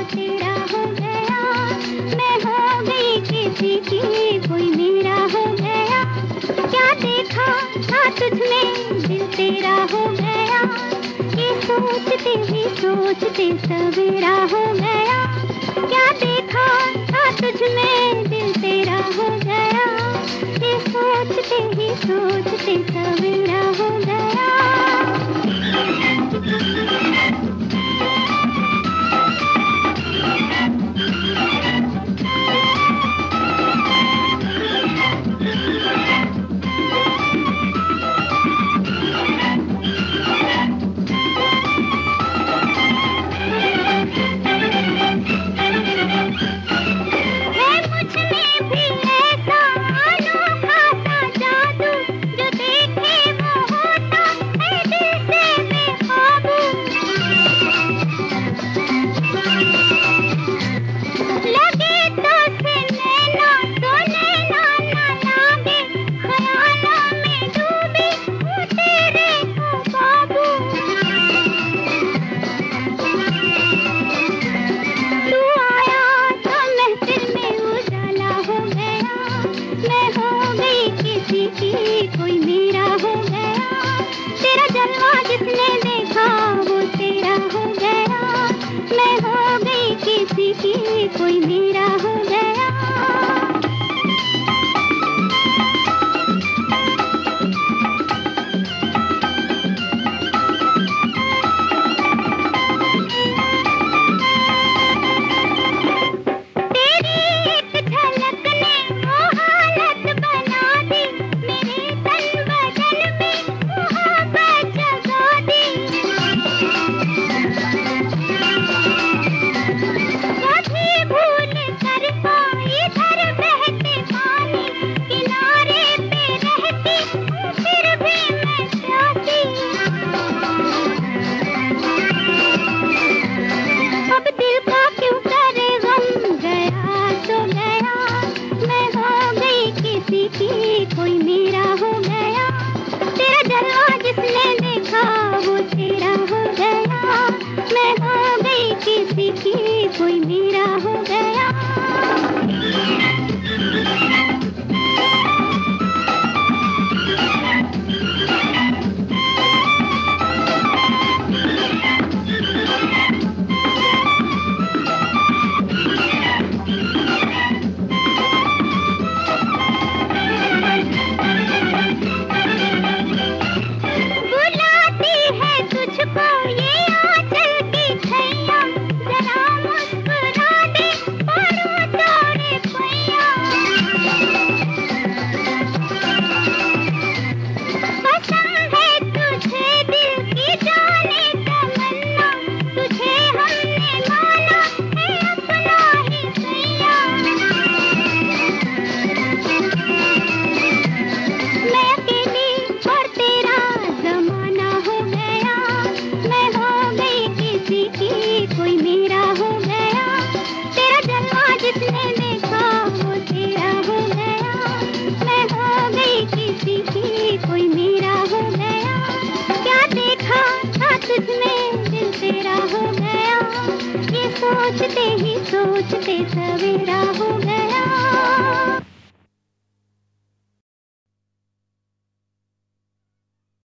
तेरा हो गया। मैं हो गई किसी की, कोई मेरा हो गया। क्या देखा था तुझ में, दिल तेरा हो गया। ये सोचते ही सोचते सवेरा हो गया। क्या देखा था तुझ में, दिल तेरा हो गया। ये सोचते ही सोचते सवेरा हो गया। कोई मेरा हो गया। तेरा जलवा जिसने देखा वो तेरा हो गया। मैं हो गई किसी की, कोई मेरा हो गया। कोई मेरा हो गया। तेरा जलवा जिसने देखा वो तेरा हो गया। मैं हो गई किसी की, कोई मेरा हो गया। कोई मेरा हो गया। तेरा जलवा जिसने देखा वो तेरा हो गया। मैं हो गई किसी की, कोई मेरा हो गया। क्या देखा था तुझ में, दिल तेरा हो गया। ये सोचते ही सोचते सवेरा हो